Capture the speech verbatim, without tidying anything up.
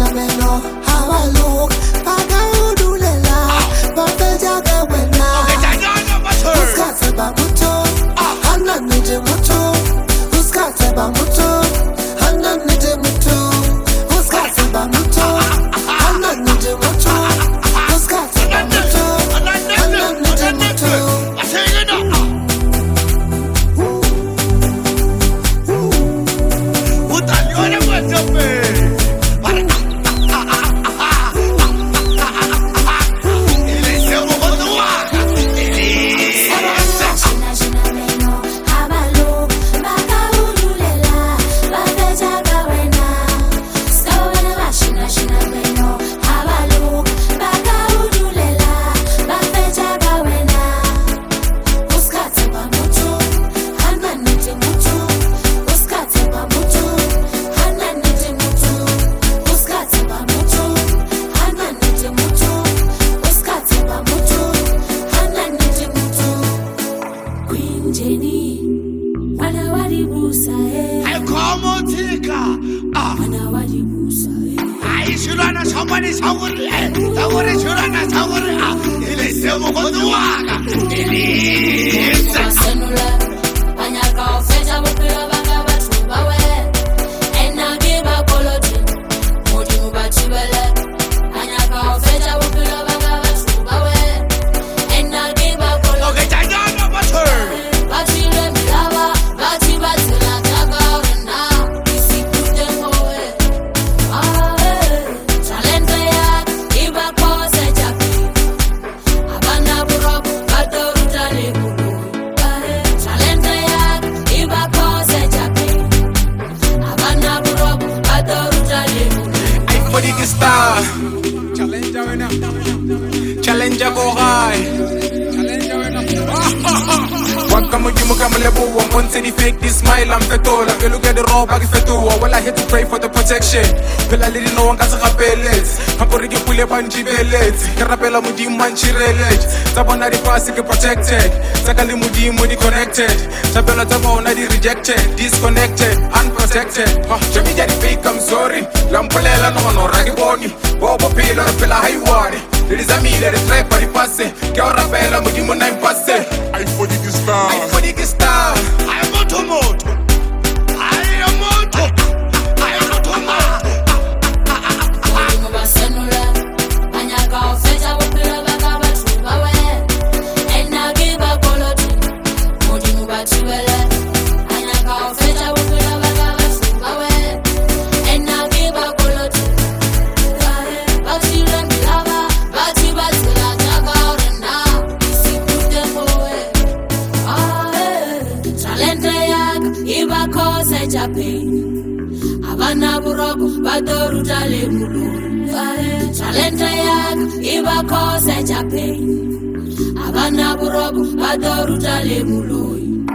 shina meno, how I look, Paka Udulela, Papa Jaga Wena, who's got a babuto, Hana Nijimuto, who's got a babuto, Hana Nijimuto, who's got a babuto, Hana Nijimuto, who's got a babuto, Hana Nijimuto. Somebody, somebody, somebody, somebody, somebody, ele se mo quando aga, ele senula, anyaka ofeja bopelo banga batho bawe, ena ke ba koloti, modi mo batibele, anyaka ofeja bopelo banga batho bawe, ena ke ba koloti. Okay, tanyana batho. Batile milaba, bati batela jaga na, isi kute moe. Ah. Star Challenger go high Welcome you come level one once the fake this smile I'm fetola ke look at the raw bag fetola well I had to pray for the protection phela le no one ka se gapeletse ka gore ke pule ba ntshibeletse ke rapela modimo man chireletse tsa bona di pass ke protected tsa ka le modimo di connected tsa pela tsa bona di rejected disconnected unprotected jemi ja di fake I'm sorry lampolela no no ra ke boni bo bo phela ra phela highway le zamile re try pa di passe ke o rapela modimo na impasse I for the star I for the star I am moto moto I am moto I am moto moto Mo ba senula anyaka ofeja bopelo banga batho bawe ena ke ba koloti modi mo batibele anyaka ofeja bopelo banga batho bawe ena ke ba koloti batile milaba bati batela jaga na isi kute moe. Talente yak iba cause jape abana buroko badoruta le mulu talente yak iba cause jape abana buroko badoruta le mulu